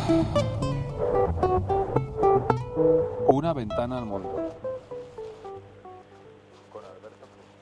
Una ventana al mundo. Con Alberto.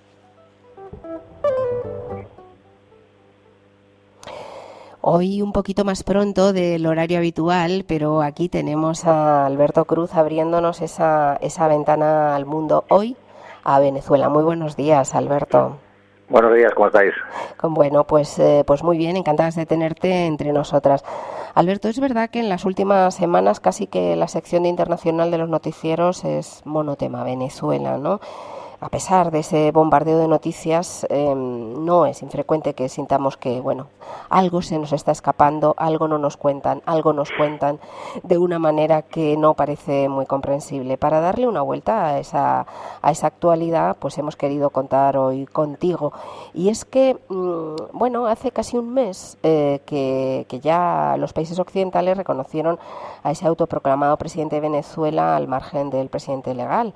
Hoy un poquito más pronto del horario habitual, pero aquí tenemos a Alberto Cruz abriéndonos esa ventana al mundo, hoy a Venezuela. Muy buenos días, Alberto. Buenos días, ¿cómo estáis? Bueno, pues muy bien, encantadas de tenerte entre nosotras. Alberto, es verdad que en las últimas semanas casi que la sección de internacional de los noticieros es monotema, Venezuela, ¿no? A pesar de ese bombardeo de noticias, no es infrecuente que sintamos que, bueno, algo se nos está escapando, algo no nos cuentan, algo nos cuentan de una manera que no parece muy comprensible. Para darle una vuelta a esa actualidad, pues hemos querido contar hoy contigo. Y es que, bueno, hace casi un mes que ya los países occidentales reconocieron a ese autoproclamado presidente de Venezuela al margen del presidente legal.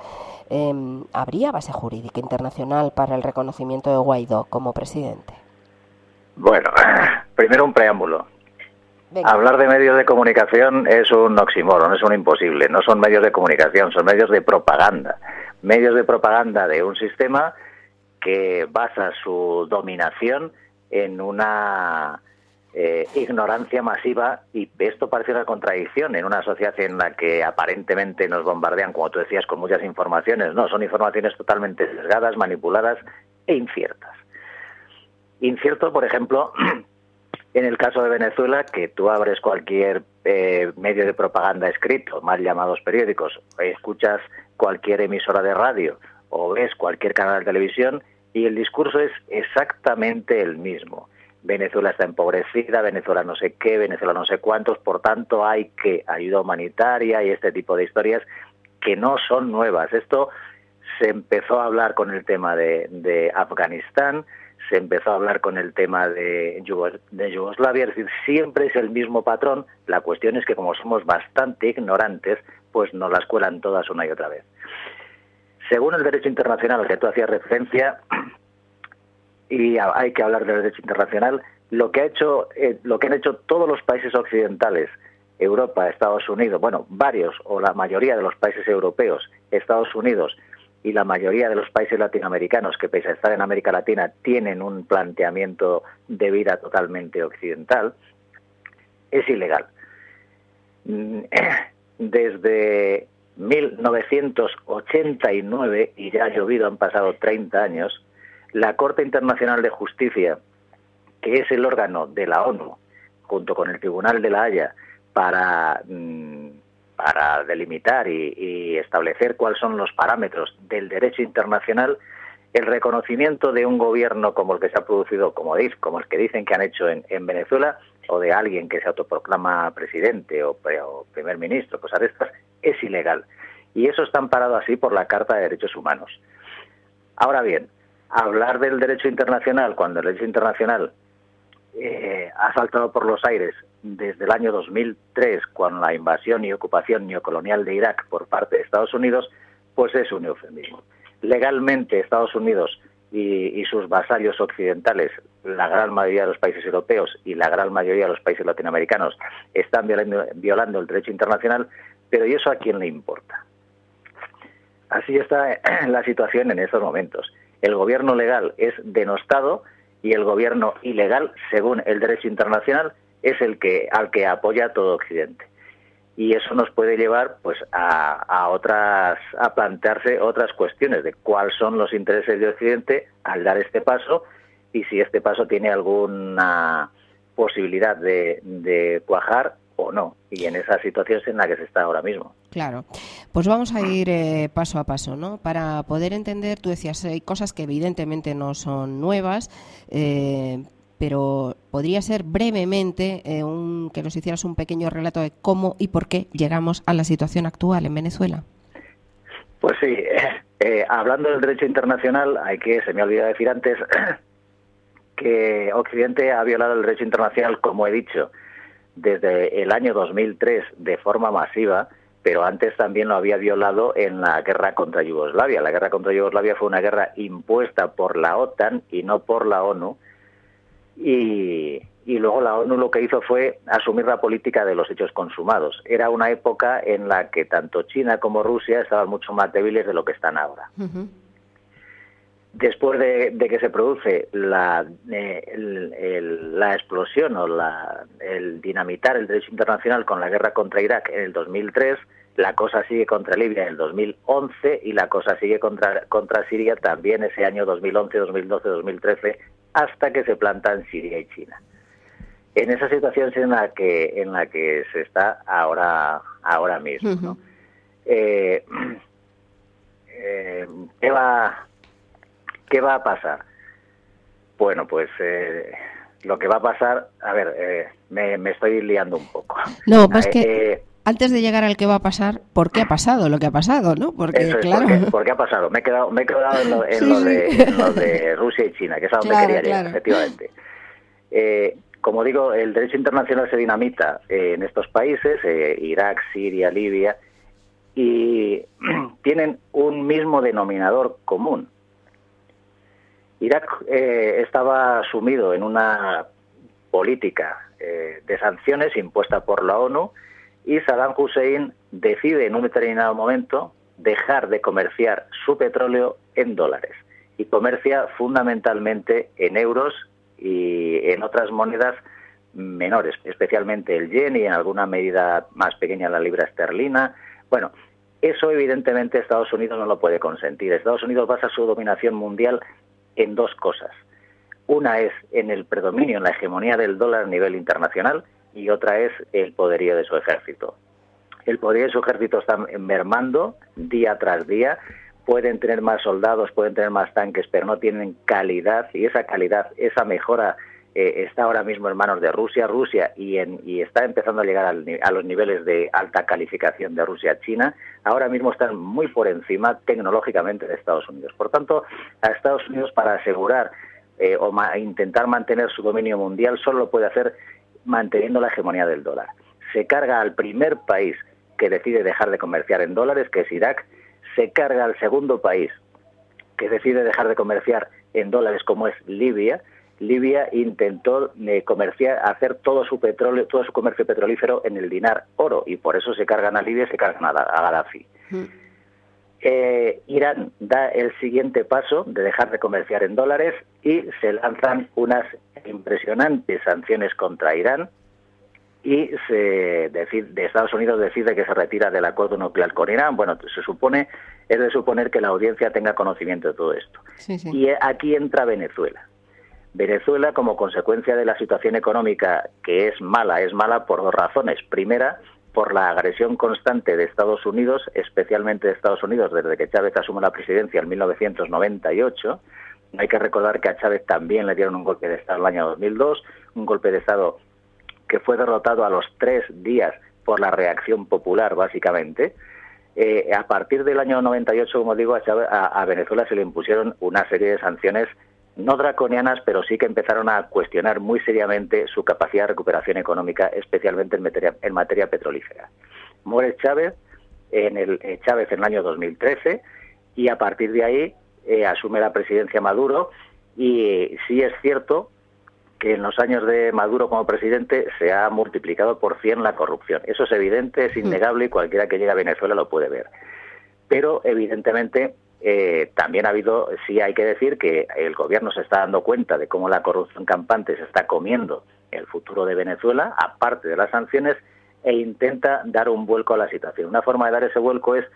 ¿Habría base jurídica internacional para el reconocimiento de Guaidó como presidente? Bueno, primero un preámbulo. Venga. Hablar de medios de comunicación es un oxímoron, es un imposible. No son medios de comunicación, son medios de propaganda. Medios de propaganda de un sistema que basa su dominación en una ignorancia masiva, y esto parece una contradicción en una sociedad en la que aparentemente nos bombardean, como tú decías, con muchas informaciones. No, son informaciones totalmente sesgadas, manipuladas e inciertas. Incierto, por ejemplo, en el caso de Venezuela, que tú abres cualquier medio de propaganda escrito, mal llamados periódicos, escuchas cualquier emisora de radio o ves cualquier canal de televisión y el discurso es exactamente el mismo. Venezuela está empobrecida, Venezuela no sé qué, Venezuela no sé cuántos, por tanto hay que ayuda humanitaria y este tipo de historias que no son nuevas. Esto se empezó a hablar con el tema de Afganistán, se empezó a hablar con el tema de Yugoslavia, es decir, siempre es el mismo patrón. La cuestión es que como somos bastante ignorantes, pues nos las cuelan todas una y otra vez. Según el derecho internacional al que tú hacías referencia, y hay que hablar del derecho internacional, lo que han hecho todos los países occidentales, Europa, Estados Unidos, bueno, varios o la mayoría de los países europeos, Estados Unidos y la mayoría de los países latinoamericanos, que pese a estar en América Latina tienen un planteamiento de vida totalmente occidental, es ilegal. Desde 1989, y ya ha llovido, han pasado 30 años, la Corte Internacional de Justicia, que es el órgano de la ONU, junto con el Tribunal de la Haya, para delimitar y establecer cuáles son los parámetros del derecho internacional, el reconocimiento de un gobierno como el que se ha producido, como el que dicen que han hecho en Venezuela, o de alguien que se autoproclama presidente o primer ministro, cosas de estas, es ilegal. Y eso está amparado así por la Carta de Derechos Humanos. Ahora bien, hablar del derecho internacional cuando el derecho internacional ha saltado por los aires desde el año 2003 con la invasión y ocupación neocolonial de Irak por parte de Estados Unidos, pues es un eufemismo. Legalmente Estados Unidos y sus vasallos occidentales, la gran mayoría de los países europeos y la gran mayoría de los países latinoamericanos, están violando el derecho internacional, pero ¿y eso a quién le importa? Así está la situación en estos momentos. El gobierno legal es denostado y el gobierno ilegal, según el derecho internacional, es al que apoya todo Occidente. Y eso nos puede llevar pues a plantearse otras cuestiones de cuáles son los intereses de Occidente al dar este paso y si este paso tiene alguna posibilidad de cuajar o no. Y en esa situación es en la que se está ahora mismo. Claro, pues vamos a ir paso a paso, ¿no? Para poder entender, tú decías, hay cosas que evidentemente no son nuevas, pero podría ser brevemente que nos hicieras un pequeño relato de cómo y por qué llegamos a la situación actual en Venezuela. Pues sí, hablando del derecho internacional, se me ha olvidado decir antes que Occidente ha violado el derecho internacional, como he dicho, desde el año 2003 de forma masiva, pero antes también lo había violado en la guerra contra Yugoslavia. La guerra contra Yugoslavia fue una guerra impuesta por la OTAN y no por la ONU, y luego la ONU lo que hizo fue asumir la política de los hechos consumados. Era una época en la que tanto China como Rusia estaban mucho más débiles de lo que están ahora. Después de que se produce la explosión o el dinamitar el derecho internacional con la guerra contra Irak en el 2003, la cosa sigue contra Libia en el 2011 y la cosa sigue contra Siria también ese año 2011, 2012, 2013, hasta que se plantan Siria y China. En esa situación es en la que se está ahora mismo, ¿no? ¿Qué va a pasar? Bueno, pues lo que va a pasar, a ver, me estoy liando un poco. No, más que antes de llegar al qué va a pasar, ¿por qué ha pasado lo que ha pasado, no? Porque eso es, claro, ¿por qué ha pasado? Me he quedado en lo de Rusia y China, que es a donde quería llegar, efectivamente. Como digo, el derecho internacional se dinamita en estos países, Irak, Siria, Libia, y tienen un mismo denominador común. Irak estaba sumido en una política de sanciones impuesta por la ONU y Saddam Hussein decide en un determinado momento dejar de comerciar su petróleo en dólares y comercia fundamentalmente en euros y en otras monedas menores, especialmente el yen y en alguna medida más pequeña la libra esterlina. Bueno, eso evidentemente Estados Unidos no lo puede consentir. Estados Unidos basa su dominación mundial en dos cosas. Una es en el predominio, en la hegemonía del dólar a nivel internacional, y otra es el poderío de su ejército. El poderío de su ejército está mermando día tras día. Pueden tener más soldados, pueden tener más tanques, pero no tienen calidad, y esa calidad, esa mejora está ahora mismo en manos de Rusia, y está empezando a llegar a los niveles de alta calificación de Rusia-China. Ahora mismo están muy por encima tecnológicamente de Estados Unidos. Por tanto, a Estados Unidos, para asegurar intentar mantener su dominio mundial, solo lo puede hacer manteniendo la hegemonía del dólar. Se carga al primer país que decide dejar de comerciar en dólares, que es Irak. Se carga al segundo país que decide dejar de comerciar en dólares, como es Libia. Libia intentó hacer todo su petróleo, todo su comercio petrolífero en el dinar oro, y por eso se cargan a Libia y se cargan a Gaddafi. Irán da el siguiente paso de dejar de comerciar en dólares y se lanzan unas impresionantes sanciones contra Irán, y Estados Unidos decide que se retira del acuerdo nuclear con Irán. Bueno, es de suponer que la audiencia tenga conocimiento de todo esto. Sí. Y aquí entra Venezuela. Venezuela, como consecuencia de la situación económica, que es mala por dos razones. Primera, por la agresión constante de Estados Unidos, especialmente de Estados Unidos desde que Chávez asume la presidencia en 1998. Hay que recordar que a Chávez también le dieron un golpe de Estado en el año 2002, un golpe de Estado que fue derrotado a los 3 días por la reacción popular, básicamente. A partir del año 98, como digo, a Venezuela se le impusieron una serie de sanciones no draconianas, pero sí que empezaron a cuestionar muy seriamente su capacidad de recuperación económica, especialmente en materia petrolífera. Muere Chávez en el año 2013, y a partir de ahí asume la presidencia Maduro, y sí es cierto que en los años de Maduro como presidente se ha multiplicado por 100 la corrupción. Eso es evidente, es innegable, y cualquiera que llegue a Venezuela lo puede ver. Pero evidentemente también sí hay que decir que el gobierno se está dando cuenta de cómo la corrupción campante se está comiendo el futuro de Venezuela, aparte de las sanciones, e intenta dar un vuelco a la situación. Una forma de dar ese vuelco es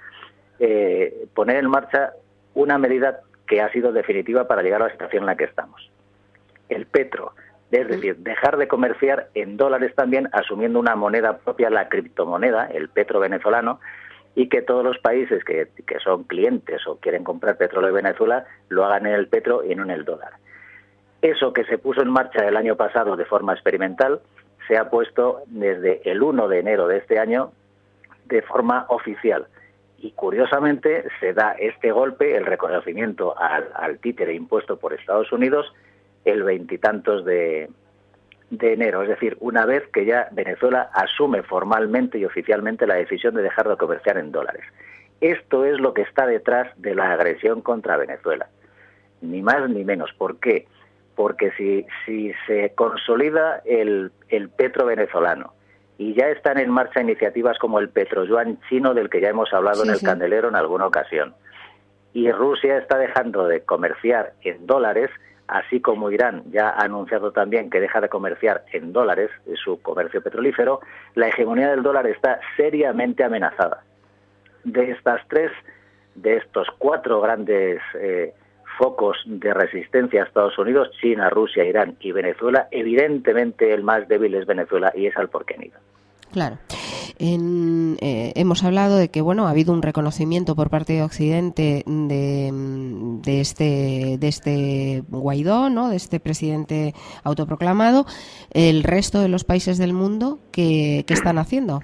poner en marcha una medida que ha sido definitiva para llegar a la situación en la que estamos. El petro, es decir, dejar de comerciar en dólares también, asumiendo una moneda propia, la criptomoneda, el petro venezolano, y que todos los países que son clientes o quieren comprar petróleo de Venezuela lo hagan en el petro y no en el dólar. Eso que se puso en marcha el año pasado de forma experimental se ha puesto desde el 1 de enero de este año de forma oficial. Y curiosamente se da este golpe, el reconocimiento al títere impuesto por Estados Unidos, el 20 y tantos de enero, es decir, una vez que ya Venezuela asume formalmente y oficialmente la decisión de dejar de comerciar en dólares. Esto es lo que está detrás de la agresión contra Venezuela, ni más ni menos. ¿Por qué? porque si se consolida el petro venezolano y ya están en marcha iniciativas como el petroyuan chino, del que ya hemos hablado en el Candelero en alguna ocasión, y Rusia está dejando de comerciar en dólares, así como Irán ya ha anunciado también que deja de comerciar en dólares su comercio petrolífero, la hegemonía del dólar está seriamente amenazada. De estos cuatro grandes focos de resistencia a Estados Unidos, China, Rusia, Irán y Venezuela, evidentemente el más débil es Venezuela, y es al por qué han ido. Claro. Hemos hablado de que ha habido un reconocimiento por parte de Occidente de este Guaidó, ¿no?, de este presidente autoproclamado. El resto de los países del mundo, ¿qué están haciendo?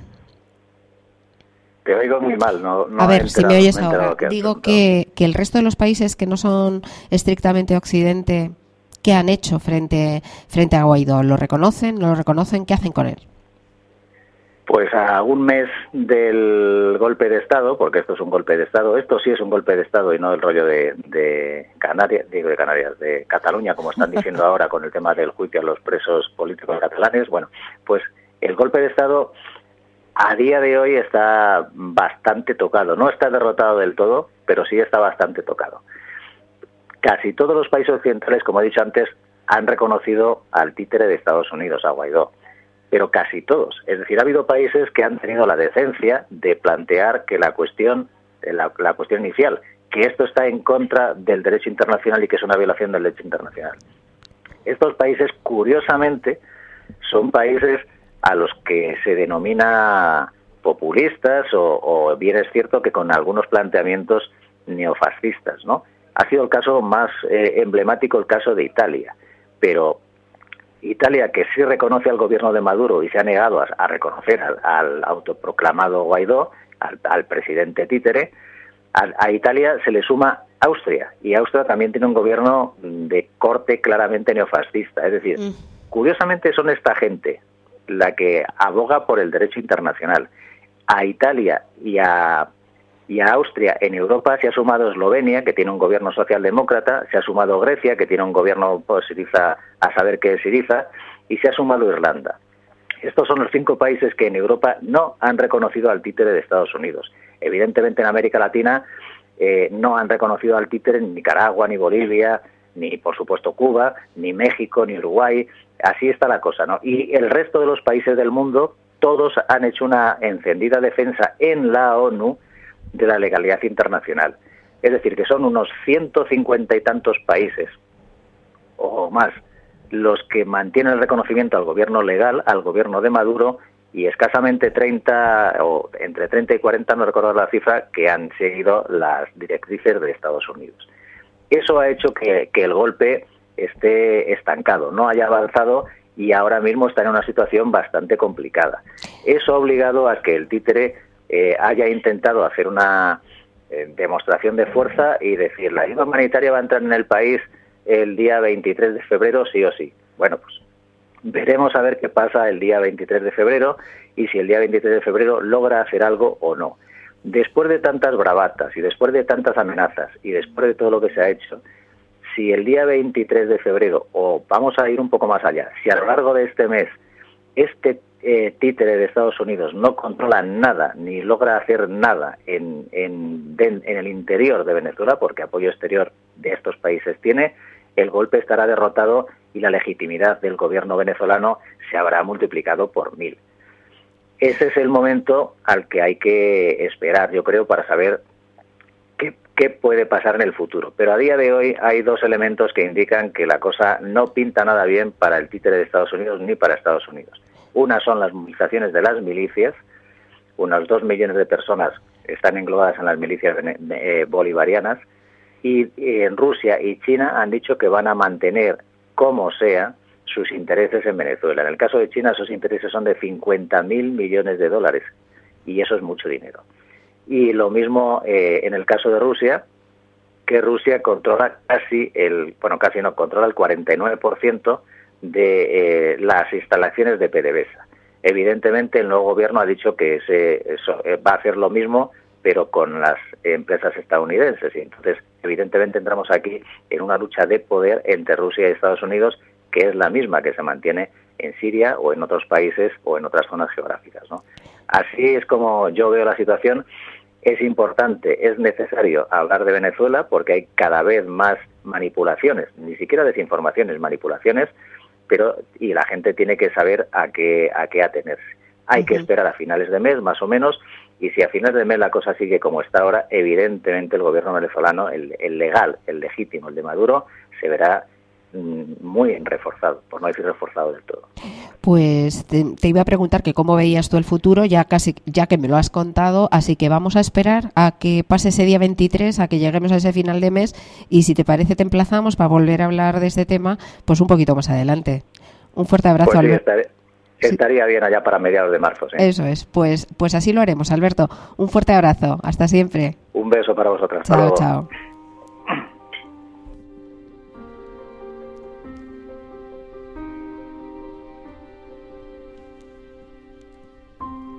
Te oigo muy mal, no. A ver, si me oyes ahora. Digo que el resto de los países que no son estrictamente Occidente, ¿qué han hecho frente a Guaidó? ¿Lo reconocen? ¿No lo reconocen? ¿Qué hacen con él? Pues a un mes del golpe de Estado, porque esto es un golpe de Estado, esto sí es un golpe de Estado y no el rollo de Cataluña, como están diciendo ahora con el tema del juicio a los presos políticos catalanes. Bueno, pues el golpe de Estado a día de hoy está bastante tocado. No está derrotado del todo, pero sí está bastante tocado. Casi todos los países occidentales, como he dicho antes, han reconocido al títere de Estados Unidos, a Guaidó. Pero casi todos. Es decir, ha habido países que han tenido la decencia de plantear que la cuestión inicial, que esto está en contra del derecho internacional y que es una violación del derecho internacional. Estos países, curiosamente, son países a los que se denomina populistas o bien es cierto que con algunos planteamientos neofascistas, ¿no? Ha sido el caso más emblemático, el caso de Italia, pero Italia, que sí reconoce al gobierno de Maduro y se ha negado a reconocer al autoproclamado Guaidó, al presidente títere, a Italia se le suma Austria, y Austria también tiene un gobierno de corte claramente neofascista. Es decir, curiosamente son esta gente la que aboga por el derecho internacional. A Italia y a Austria en Europa se ha sumado Eslovenia, que tiene un gobierno socialdemócrata, se ha sumado Grecia, que tiene un gobierno Syriza, a saber qué es Syriza, y se ha sumado Irlanda. Estos son los 5 países que en Europa no han reconocido al títere de Estados Unidos. Evidentemente en América Latina no han reconocido al títere ni Nicaragua, ni Bolivia, ni por supuesto Cuba, ni México, ni Uruguay. Así está la cosa, ¿no? Y el resto de los países del mundo, todos han hecho una encendida defensa en la ONU de la legalidad internacional. Es decir, que son unos 150 y tantos países o más los que mantienen el reconocimiento al gobierno legal, al gobierno de Maduro, y escasamente 30 o entre 30 y 40, no recuerdo la cifra, que han seguido las directrices de Estados Unidos. Eso ha hecho que el golpe esté estancado, no haya avanzado, y ahora mismo está en una situación bastante complicada. Eso ha obligado a que el títere haya intentado hacer una demostración de fuerza y decir, la ayuda humanitaria va a entrar en el país el día 23 de febrero sí o sí. Bueno, pues veremos a ver qué pasa el día 23 de febrero y si el día 23 de febrero logra hacer algo o no. Después de tantas bravatas y después de tantas amenazas y después de todo lo que se ha hecho, si el día 23 de febrero, o vamos a ir un poco más allá, si a lo largo de este mes este títere de Estados Unidos no controla nada ni logra hacer nada en el interior de Venezuela, porque apoyo exterior de estos países tiene, el golpe estará derrotado y la legitimidad del gobierno venezolano se habrá multiplicado por 1000. Ese es el momento al que hay que esperar, yo creo, para saber qué puede pasar en el futuro. Pero a día de hoy hay 2 elementos que indican que la cosa no pinta nada bien para el títere de Estados Unidos ni para Estados Unidos. Una son las movilizaciones de las milicias. Unos 2 millones de personas están englobadas en las milicias bolivarianas, y en Rusia y China han dicho que van a mantener como sea sus intereses en Venezuela. En el caso de China, esos intereses son de 50.000 millones de dólares, y eso es mucho dinero. Y lo mismo en el caso de Rusia, que Rusia controla controla el 49% de las instalaciones de PDVSA. Evidentemente el nuevo gobierno ha dicho que va a hacer lo mismo pero con las empresas estadounidenses. Y entonces, evidentemente, entramos aquí en una lucha de poder entre Rusia y Estados Unidos, que es la misma que se mantiene en Siria o en otros países o en otras zonas geográficas, ¿no? Así es como yo veo la situación. Es importante, es necesario hablar de Venezuela porque hay cada vez más manipulaciones, ni siquiera desinformaciones, manipulaciones, y la gente tiene que saber a qué atenerse. Hay que esperar a finales de mes, más o menos, y si a finales de mes la cosa sigue como está ahora, evidentemente el gobierno venezolano, el legal, el legítimo, el de Maduro, se verá muy reforzado, por no decir reforzado del todo. Pues te iba a preguntar que cómo veías tú el futuro, ya que me lo has contado, así que vamos a esperar a que pase ese día 23, a que lleguemos a ese final de mes, y si te parece te emplazamos para volver a hablar de este tema pues un poquito más adelante. Un fuerte abrazo, pues sí, Alberto. Estaría bien allá para mediados de marzo. ¿Sí? Eso es, pues así lo haremos, Alberto. Un fuerte abrazo, hasta siempre. Un beso para vosotras. Chao, chao.